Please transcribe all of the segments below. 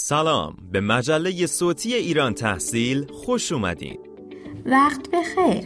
سلام، به مجله صوتی ایران تحصیل خوش اومدین. وقت بخیر.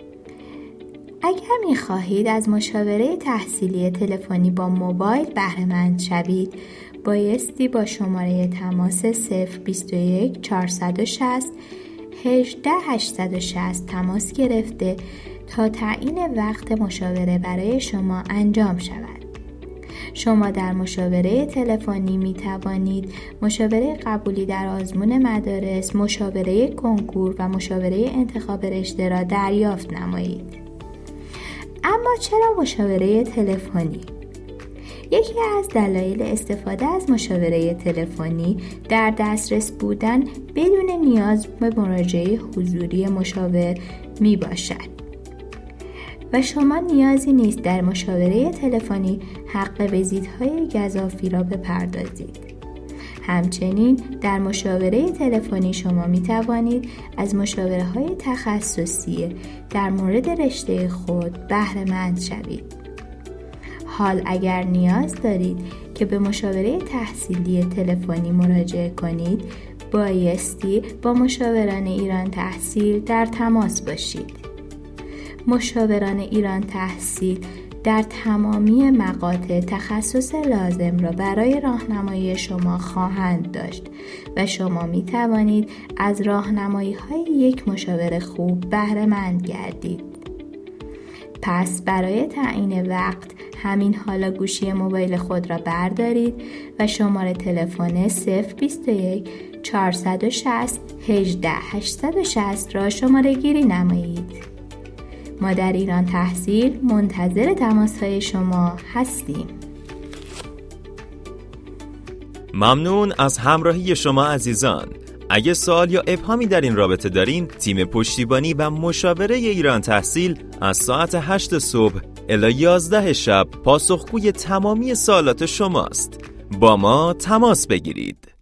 اگر می‌خواهید از مشاوره تحصیلی تلفنی با موبایل بهره‌مند شوید، بایستی با شماره تماس 021 460 18 860 تماس گرفته تا تعیین وقت مشاوره برای شما انجام شود. شما در مشاوره تلفنی می توانید مشاوره قبولی در آزمون مدارس، مشاوره کنکور و مشاوره انتخاب رشته را دریافت نمایید. اما چرا مشاوره تلفنی؟ یکی از دلایل استفاده از مشاوره تلفنی در دسترس بودن بدون نیاز به مراجعه حضوری مشاور می باشد. و شما نیازی نیست در مشاوره تلفنی حق ویزیت‌های گزافی را بپردازید. همچنین در مشاوره تلفنی شما می توانید از مشاوره‌های تخصصی در مورد رشته خود بهره‌مند شوید. حال اگر نیاز دارید که به مشاوره تحصیلی تلفنی مراجعه کنید، بایستی با مشاوران ایران تحصیل در تماس باشید. مشاوران ایران تحصیل در تمامی مقاطع تخصص لازم را برای راهنمایی شما خواهند داشت و شما می توانید از راهنمایی‌های یک مشاور خوب بهره‌مند گردید. پس برای تعیین وقت همین حالا گوشی موبایل خود را بردارید و شماره تلفن 021 460 18 860 را شماره گیری نمایید. ما در ایران تحصیل منتظر تماس‌های شما هستیم. ممنون از همراهی شما عزیزان. اگه سوال یا ابهامی در این رابطه دارین، تیم پشتیبانی و مشاوره ایران تحصیل از ساعت 8 صبح الی 11 شب پاسخگوی تمامی سوالات شماست. با ما تماس بگیرید.